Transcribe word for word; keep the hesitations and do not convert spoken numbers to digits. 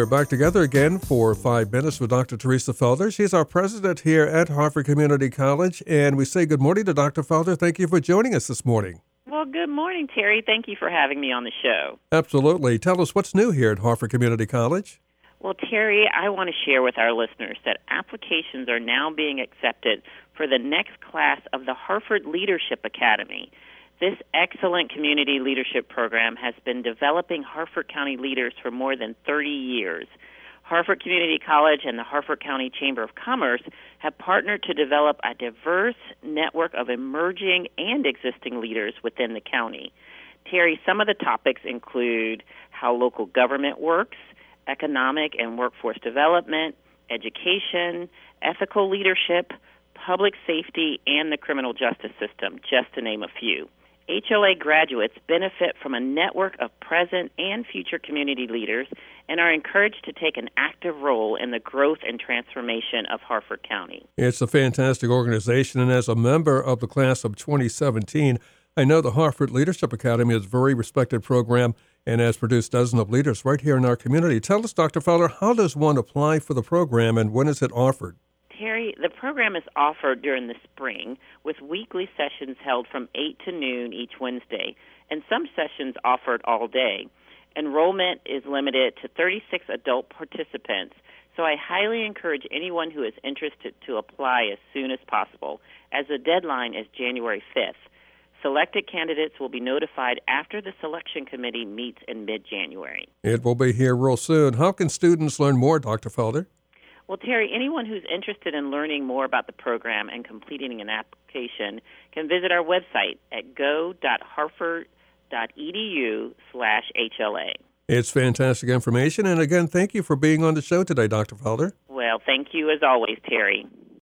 we're back together again for five minutes with Doctor Teresa Felder. She's our president here at Harford Community College, and we say good morning to Doctor Felder. Thank you for joining us this morning. Well, good morning, Terry. Thank you for having me on the show. Absolutely. Tell us what's new here at Harford Community College. Well, Terry, I want to share with our listeners that applications are now being accepted for the next class of the Harford Leadership Academy. This excellent community leadership program has been developing Harford County leaders for more than thirty years. Harford Community College and the Harford County Chamber of Commerce have partnered to develop a diverse network of emerging and existing leaders within the county. Terry, some of the topics include how local government works, economic and workforce development, education, ethical leadership, public safety, and the criminal justice system, just to name a few. H L A graduates benefit from a network of present and future community leaders and are encouraged to take an active role in the growth and transformation of Harford County. It's a fantastic organization, and as a member of the class of twenty seventeen, I know the Harford Leadership Academy is a very respected program and has produced dozens of leaders right here in our community. Tell us, Doctor Felder, how does one apply for the program and when is it offered? Terry, the program is offered during the spring with weekly sessions held from eight to noon each Wednesday, and some sessions offered all day. Enrollment is limited to thirty-six adult participants, so I highly encourage anyone who is interested to apply as soon as possible, as the deadline is January fifth. Selected candidates will be notified after the selection committee meets in mid-January. It will be here real soon. How can students learn more, Doctor Felder? Well, Terry, anyone who's interested in learning more about the program and completing an application can visit our website at go.harford.edu slash HLA. It's fantastic information. And again, thank you for being on the show today, Doctor Felder. Well, thank you as always, Terry.